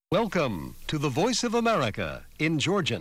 Welcome to the Voice of America in Georgian.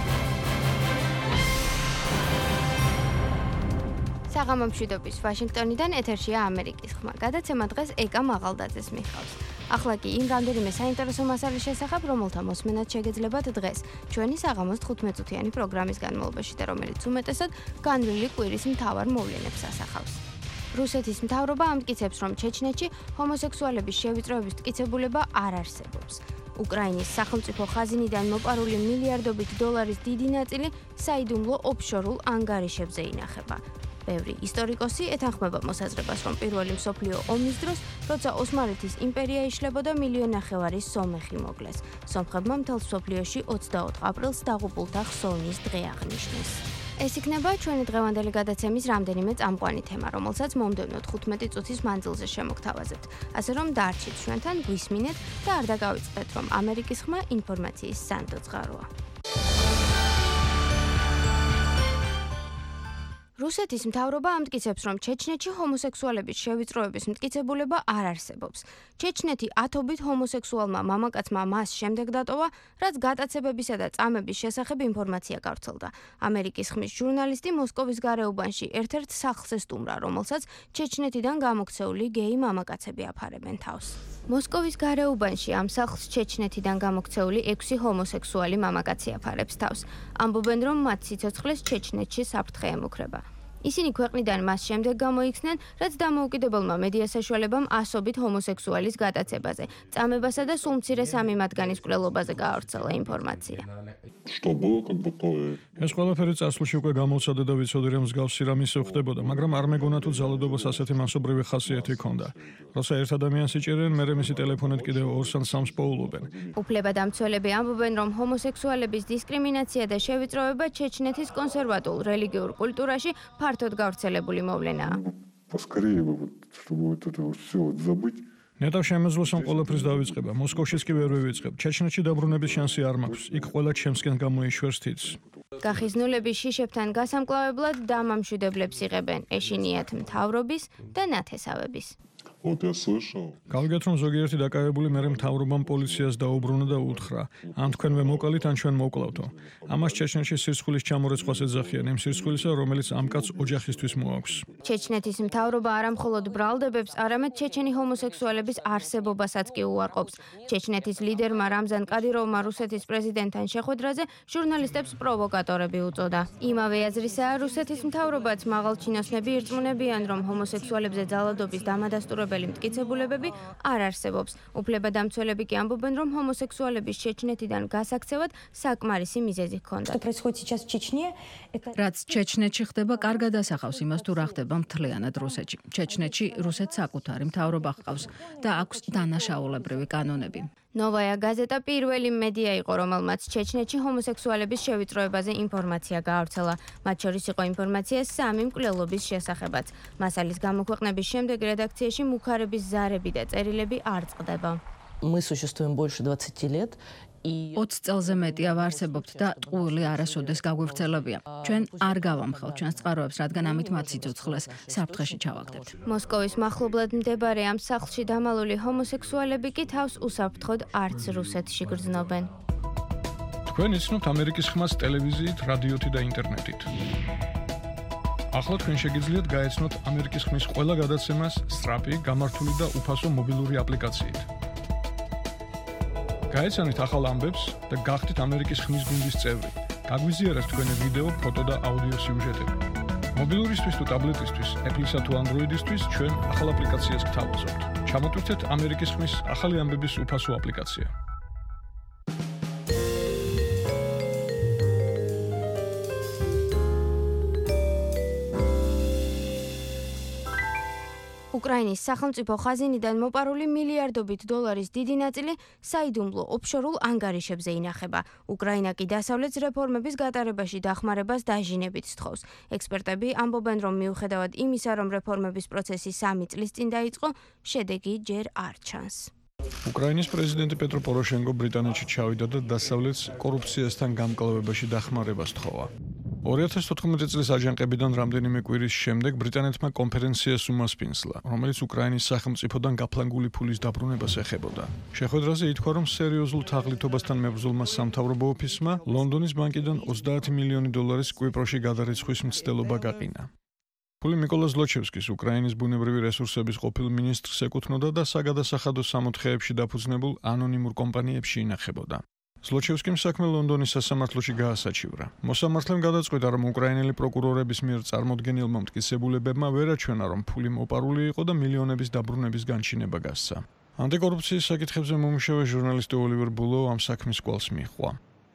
საღამომშვიდობის ვაშინგტონიდან ეთერშია ამერიკის ხმა. გადაცემა დღეს ეკა მაღალდაძეს მიჰყავს. ახლა კი იმ რამდენიმე საინტერესო მასალის შესახებ, რომელთა მოსმენაც შეგეძლებათ დღეს ჩვენი საღამოს 15 წუთიანი პროგრამის განმავლობაში და რომელიც უმეტესად განვლილი კვირის მთავარ მოვლენებს ასახავს. რუსეთის მთავრობა ამტკიცებს, რომ ჩეჩნეთში ჰომოსექსუალების შევიწროების მტკიცებულება არ არსებობს. უკრაინის სახელმწიფო ხაზინიდან მოპარული მილიარდობით დოლარის დიდი ნაწილი საიდუმლო ოფშორულ ანგარიშებზე ინახება. ბევრი ისტორიკოსი ეთანხმება მოსაზრებას, რომ პირველი მსოფლიო ომის დროს, როცა ოსმალეთის იმპერია იშლებოდა, 1,5 მილიონი სომეხი მოკლეს. სომხებმა მთელ მსოფლიოში 24 აპრილს დაღუპულთა ხსოვნის დღე აღნიშნეს. ეს იქნება ჩვენი დღევანდელი გადაცემის რამდენიმე წამყვანი თემა, რომელსაც მომდევნო 15 წუთის მანძილზე შემოგთავაზებთ. ასე რომ დარჩით ჩვენთან, გვისმინეთ და არ დაგავიწყდეთ, რომ ამერიკის ხმა ინფორმაციის სანდო წყაროა. რუსეთის მთავრობა ამტკიცებს, რომ ჩეჩნეთში ჰომოსექსუალების შევიწროების მტკიცებულება არ არსებობს. ჩეჩნეთი ათობით ჰომოსექსუალმა მამაკაცმა მას შემდეგ დატოვა, რაც გატაცებებისა და წამების შესახებ ინფორმაცია გავრცელდა. ამერიკის ხმის ჟურნალისტი მოსკოვის გარეუბანში ერთ-ერთ სახლს ესტუმრა, რომელსაც ჩეჩნეთიდან გამოქცეული გეი მამაკაცები აფარებენ თავს. მოსკოვის გარეუბანში ამ სახლს ჩეჩნეთიდან გამოქცეული 6 ჰომოსექსუალი მამაკაცი აფარებს თავს. ამბობენ, რომ მათ სიცოცხლეს ჩეჩნეთში საფრთხე ემუქრება. ისინი ქვეყნიდან მას შემდეგ გამოიქცნენ, რაც დამოუკიდებელმა მედია საშუალებამ ასობით ჰომოსექსუალის გატაცებაზე, წამებასა და სულ მცირე 3 მათგანის მკვლელობაზე გაავრცელა ინფორმაცია. ეს ყველაფერი წარსულში უკვე გამოცადა და ვიცოდი, რომ მსგავსი რამ ისევ ხდებოდა, მაგრამ არ მეგონა თუ ძალადობას ასეთი მასობრივი ხასიათი ჰქონდა. როცა ერთ ადამიანს იჭერენ, მერე მისი ტელეფონით კიდევ 2 ან 3 პოულობენ. უფლებადამცველები ამბობენ, რომ ჰომოსექსუალების დისკრიმინაცია და შევიწროება ჩეჩნეთის კონსერვატულ რელიგიურ კულტურაში ფართოდ გავრცელებული მოვლენაა. ნეტავ შემეძლოს ამ ყველაფრის დავიწყება. მოსკოვშიც კი ვერ ვივიწყებ. ჩეჩნეთში დაბრუნების შანსი არ მაქვს. იქ ყველა ჩემსკენ გამოიშვერს თითს. გახიზნულების შიშებთან გასამკლავებლად დამამშვიდებლებს იღებენ ეშინიათ მთავრობის და ნათესავების. გავიგეთ, რომ ზოგიერთი დაკავებული მერე მთავრობამ პოლიციას დაუბრუნა და უთხრა: ან თქვენვე მოკალით, ან ჩვენ მოვკლავთო. ამას ჩეჩნეთში სირცხვილის ჩამორეცხვას ეძახიან, იმ სირცხვილისა, რომელიც ამ კაცს ოჯახისთვის მოაქვს. ჩეჩნეთის მთავრობა არამხოლოდ ბრალდებებს, არამედ ჩეჩენი ჰომოსექსუალების არსებობასაც კი უარყოფს. ჩეჩნეთის ლიდერმა რამზან კადიროვმა რუსეთის პრეზიდენტთან შეხვედრაზე ჟურნალისტებს პროვოკატორები უწოდა. იმავე აზრისაა რუსეთის მთავრობაც. მაღალჩინოსნები ირწმუნებიან, რომ ჰომოსექსუალებზე ძალადობის დამადასტურებელი მტკიცებულებები არ არსებობს. უფლებადამცველები კი ამბობენ, რომ ჰომოსექსუალების ჩეჩნეთიდან გასაქცევად საკმარისი მიზეზი ჰქონდათ. რაც ჩეჩნეთში ხდება, კარგად ასახავს იმას, თუ რა ხდება მთლიანად რუსეთში. ჩეჩნეთში რუსეთს საკუთარი მთავრობა ჰყავს და აქვს დანაშაულებრივი კანონები. ნოვაია გაზეტა პირველი მედია იყო, რომელმაც ჩეჩნეთში ჰომოსექსუალების შევიწროებაზე ინფორმაცია გაავრცელა. მათ შორის იყო ინფორმაცია 3 მკვლელობის შესახებაც. მასალის გამოქვეყნების შემდეგ რედაქციაში მუქარების ზარები და წერილები არ წყდება. Мы существуем больше 20 лет. 20 წელზე მეტია ვარსებობთ და ტყუილი არასოდეს გაგვივრცელებია. ჩვენ არ გავამხელთ ჩვენს წყაროებს, რადგან ამით მათ სიცოცხლეს საფრთხეში ჩავაგდებთ. მოსკოვის მახლობლად მდებარე ამ სახლში დამალული ჰომოსექსუალები კი თავს უსაფრთხოდ არც რუსეთში გრძნობენ. თქვენ იცნობთ ამერიკის ხმას ტელევიზიით, რადიოთი და ინტერნეტით. ახლა თქვენ შეგიძლიათ გაეცნოთ ამერიკის ხმის ყველა გადაცემას სწრაფი, გამართული და უფასო მობილური აპლიკაციით. გაეცანით ახალ ამბებს და გახდით ამერიკის ხმის გუნდის წევრი. გაგვიზიარეთ თქვენი ვიდეო, ფოტო და აუდიო სიუჟეტები. მობილურისთვის თუ ტაბლეტისთვის, Apple-ისა თუ Android-ისთვის ჩვენ ახალ აპლიკაციას გთავაზობთ. ჩამოტვირთეთ ამერიკის ხმის ახალი ამბების უფასო აპლიკაცია. უკრაინის სახელმწიფო ხაზინიდან მოპარული მილიარდობით დოლარის დიდი ნაწილი საიდუმლო ოფშორულ ანგარიშებზე ინახება. უკრაინა კი დასავლეთს რეფორმების გატარებაში დახმარებას დაჟინებით სთხოვს. ექსპერტები ამბობენ, რომ მიუხედავად იმისა, რომ რეფორმების პროცესი 3 წლის წინ დაიწყო, შედეგი ჯერ არ ჩანს. უკრაინის პრეზიდენტი პეტრო პოროშენკო ბრიტანეთში ჩავიდა და დასავლეთს კორუფციასთან გამკლავებაში დახმარებას თხოვა. 2014 წლის აჯანყებიდან რამდენიმე კვირის შემდეგ ბრიტანეთმა კონფერენციას უმასპინძლა, რომელიც უკრაინის სახელმწიფოდან გაფლანგული ფულის დაბრუნებას ეხებოდა. შეხვედრაზე ითქვა, რომ სერიოზულ თაღლითობასთან მებრძოლმა სამთავრობო ოფისმა ლონდონის ბანკიდან 30 მილიონი დოლარის კვიპროსში გადარიცხვის მცდელობა გაყინა. ფული მიკოლა ზლოჩევსკის უკრაინის ბუნებრივი რესურსების ყოფილ მინისტრს ეკუთვნოდა და საგადასახადო სამოთხეებში დაფუძნებულ ანონიმურ კომპანიებში ინახებოდა. ზლოჩევსკიმ საქმე ლონდონის სასამართლოში გაასაჩივრა. მოსამართლემ გადაწყვიტა, რომ უკრაინელი პროკურორების მიერ წარმოდგენილმა მტკიცებულებებმა ვერ აჩვენა, რომ ფული მოპარული იყო და მილიონების დაბრუნების განჩინება გასცა. ანტიკორუფციის საკითხებზე მომუშავე ჟურნალისტი ოლივერ ბულო ამ საქმის კვალს მიჰყვა.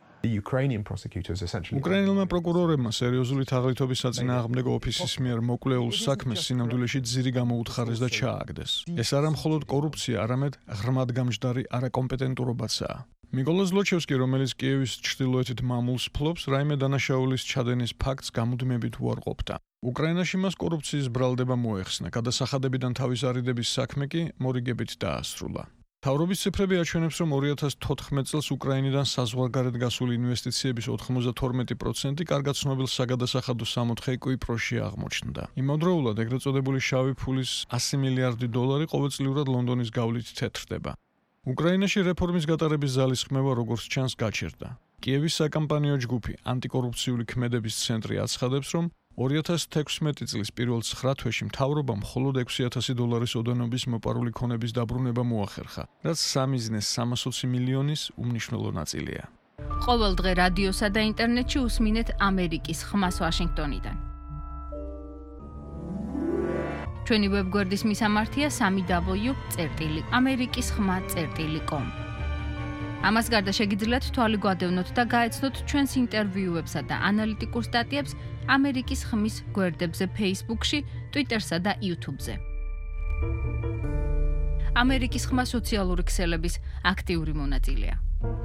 უკრაინელმა პროკურორებმა სერიოზული თაღლითობის საწინააღმდეგო ოფისის მიერ მოკლეულ საქმეს სინამდვილეში ძირი გამოუთხარეს და ჩააგდეს. ეს არა მხოლოდ კორუფცია, არამედ ღრმადგამჯდარი არაკომპეტენტურობაცაა. მიკოლა ზლოჩევსკი, რომელიც კიევის ჩრდილოეთით მამულს ფლობს, რაიმე დანაშაულის ჩადენის ფაქტს გამუდმებით უარყოფდა. უკრაინაში მას კორუფციის ბრალდება მოეხსნა, გადასახადებიდან თავის არიდების საქმე კი მორიგებით დაასრულა. მთავრობის ციფრები აჩვენებს, რომ 2014 წელს უკრაინიდან საზღვარგარეთ გასული ინვესტიციების 92% კარგად ცნობილ საგადასახადო სამოთხე კვიპროსში აღმოჩნდა. იმავდროულად ეგრეთ წოდებული შავი ფულის 100 მილიარდი დოლარი ყოველწლიურად ლონდონის გავლით თეთრდება. უკრაინაში რეფორმის გატარების ძალისხმევა როგორც ჩანს გაჩერდა. კიევის საკამპანიო ჯგუფი ანტიკორუფციული ქმედების ცენტრი აცხადებს, რომ 2016 წლის პირველ 9 თვეში მთავრობამ მხოლოდ 6,000 დოლარის ოდენობის მოპარული ქონების დაბრუნება მოახერხა, რაც სამიზნეს 320 მილიონის უმნიშვნელო ნაწილია. ყოველ დღე რადიოსა და ინტერნეტში უსმინეთ ამერიკის ხმას ვაშინგტონიდან. ჩვენი ვებგვერდის მისამართია www.amerikisxma.com. ამას გარდა შეგიძლიათ თვალი გვადევნოთ და გაეცნოთ ჩვენს ინტერვიუებსა და ანალიტიკურ სტატიებს ამერიკის ხმის გვერდებზე Facebook-ში, Twitter-სა და YouTube-ზე. ამერიკის ხმა სოციალური ქსელების აქტიური მონაწილეა.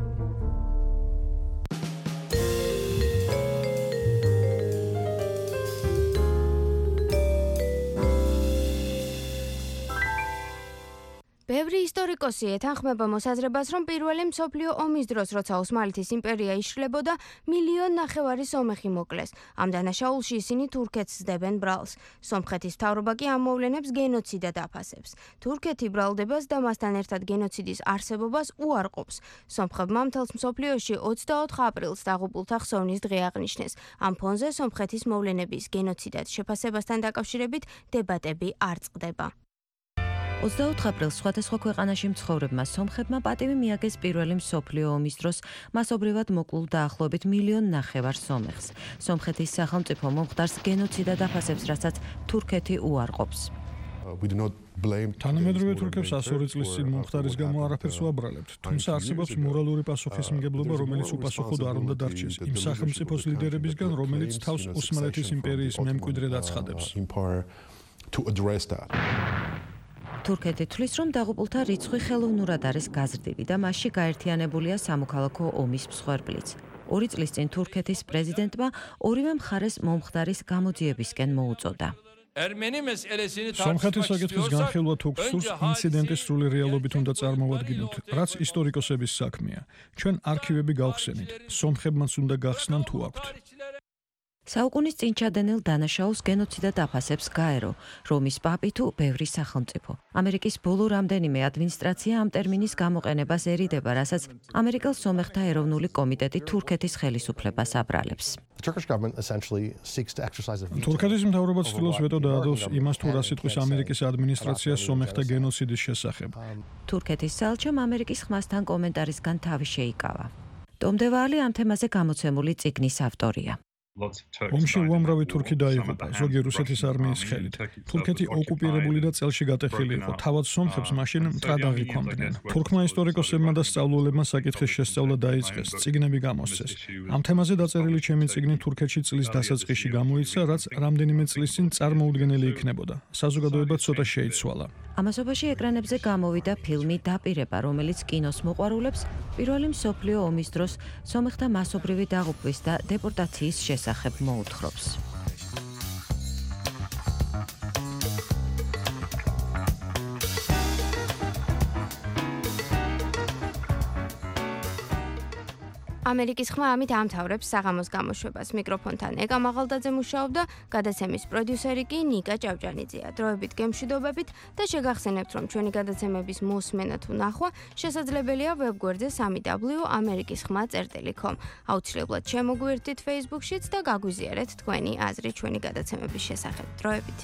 ბევრი ისტორიკოსი ეთანხმება მოსაზრებას, რომ პირველი მსოფლიო ომის დროს, როცა ოსმალეთის იმპერია იშლებოდა, 1,5 მილიონი სომეხი მოკლეს. ამ დანაშაულში ისინი თურქეთს სდებენ ბრალს. სომხეთის მთავრობა კი ამ მოვლენებს გენოციდად აფასებს. თურქეთი ბრალდებას და მასთან ერთად გენოციდის არსებობას უარყოფს. სომხებმა მთელს მსოფლიოში 24 აპრილს დაღუპულთა ხსოვნის დღე აღნიშნეს. ამ ფონზე სომხეთის მოვლენების გენოციდად შეფასებასთან დაკავშირებით დებატები არ წყდება. 24 აპრილს სხვადასხვა ქვეყანაში მცხოვრებმა სომხებმა პატივი მიაგეს პირველი მსოფლიო ომის დროს მასობრივად მოკლულ დაახლოებით 1,5 მილიონი სომეხს. სომხეთის სახელმწიფო მომხდარს გენოციდად აფასებს, რასაც თურქეთი უარყოფს. თანამედროვე თურქებს 102 წლის წინ მომხდარის გამო არაფერს ვაბრალებთ, თუმცა არსებობს მორალური პასუხისმგებლობა, რომელიც უპასუხოდ არ უნდა დარჩეს იმ სახელმწიფოს ლიდერებისგან, რომელიც თავს ოსმალეთის იმპერიის მემკვიდრედ აცხადებს. თურქეთი თვლის, რომ დაღუპულთა რიცხვი ხელოვნურად არის გაზრდილი და მასში გაერთიანებულია სამოქალაქო ომის მსხვერპლიც. 2 წლის წინ თურქეთის პრეზიდენტმა ორივე მხარეს მომხდარის გამოძიებისკენ მოუწოდა. სომხეთის საკითხის განხილვა თუ გსურს, ინციდენტის სრული რეალობით უნდა წარმოვადგინოთ, რაც ისტორიკოსების საქმეა. ჩვენ არქივები გავხსენით, სომხებმაც უნდა გახსნან თუ აქვთ. საუკუნის წინ ჩადენილ დანაშაულს გენოციდად აფასებს გაერო, რომის პაპი თუ ბევრი სახელმწიფო. ამერიკის ბოლო რამდენიმე ადმინისტრაცია ამ ტერმინის გამოყენებას ერიდება, რასაც ამერიკელ სომეხთა ეროვნული კომიტეტი თურქეთის ხელისუფლებას აბრალებს. თურქეთის მთავრობა ცდილობს ვეტო დაადოს იმას, თუ რა სიტყვის ამერიკის ადმინისტრაციას სომეხთა გენოციდის შესახებ. თურქეთის საელჩომ ამერიკის ხმასთან კომენტარისგან თავი შეიკავა. ტომდევალი ამ თემაზე გამოცემული წიგნის ავტორია. ომში უამრავი თურქი დაიღუპა, ზოგი რუსეთის არმიის ხელით. თურქეთი ოკუპირებული და წელში გატეხილი იყო. თავად სომხებს მაშინ მტრად აღიქვამდნენ. თურქმა ისტორიკოსებმა და სწავლულებმა საკითხის შესწავლა დაიწყეს, წიგნები გამოსცეს. ამ თემაზე დაწერილი ჩემი წიგნი თურქეთში წლის დასაწყისში გამოიცა, რაც რამდენიმე წლის წინ წარმოუდგენელი იქნებოდა. საზოგადოება ცოტა შეიცვალა. ამასობაში ეკრანებზე გამოვიდა ფილმი „დაპირება“, რომელიც კინოს მოყვარულებს პირველი მსოფლიო ომის დროს სომეხთა მასობრივი დაღუპვის და დეპორტაციის შესახებ მოუთხრობს. ამერიკის ხმა ამით ამთავრებს საღამოს გამოშვებას. მიკროფონთან ეკა მაღალდაძე მუშაობდა, გადაცემის პროდიუსერი კი ნიკა ჭავჭანიძეა. დროებით გემშვიდობებით და შეგახსენებთ, რომ ჩვენი გადაცემების მოსმენა თუ ნახვა შესაძლებელია ვებგვერდზე www.amerikiskhma.com. აუცილებლად შემოგვიერთდით Facebook-შიც და გაგვიზიარეთ თქვენი აზრი ჩვენი გადაცემების შესახებ. დროებით.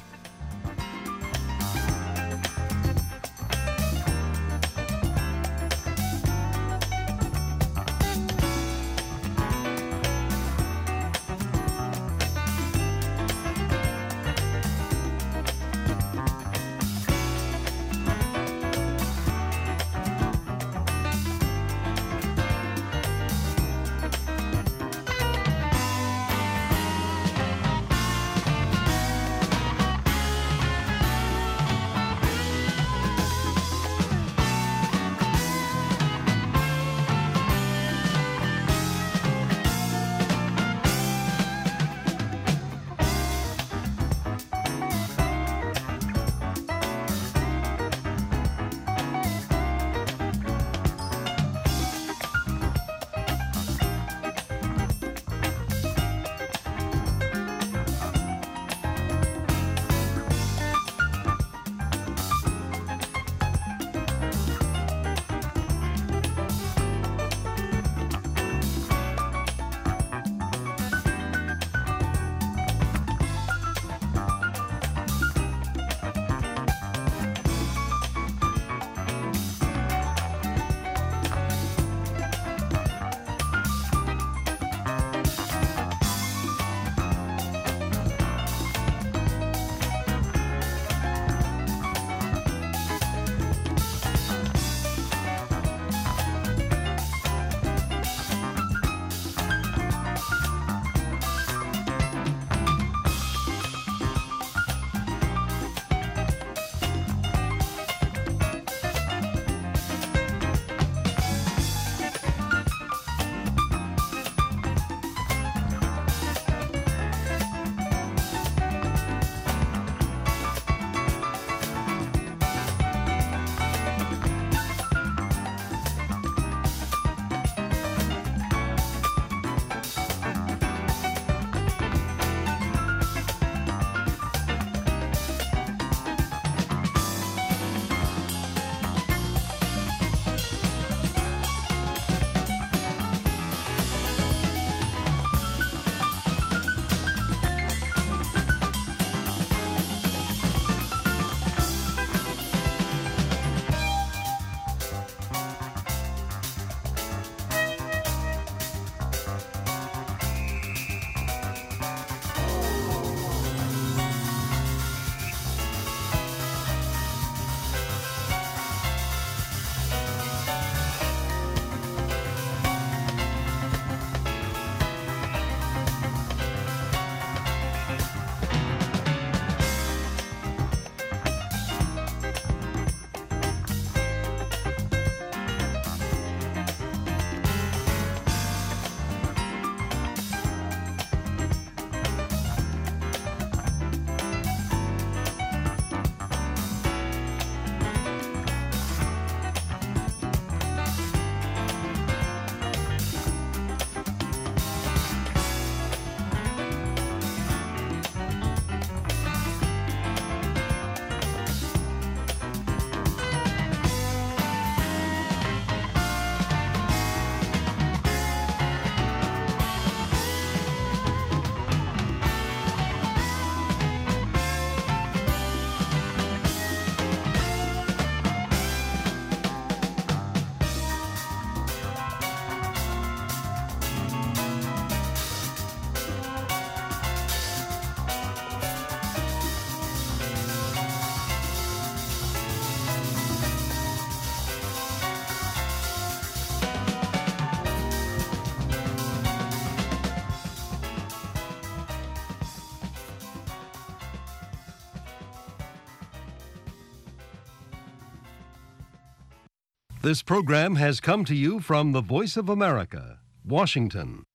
This program has come to you from the Voice of America, Washington.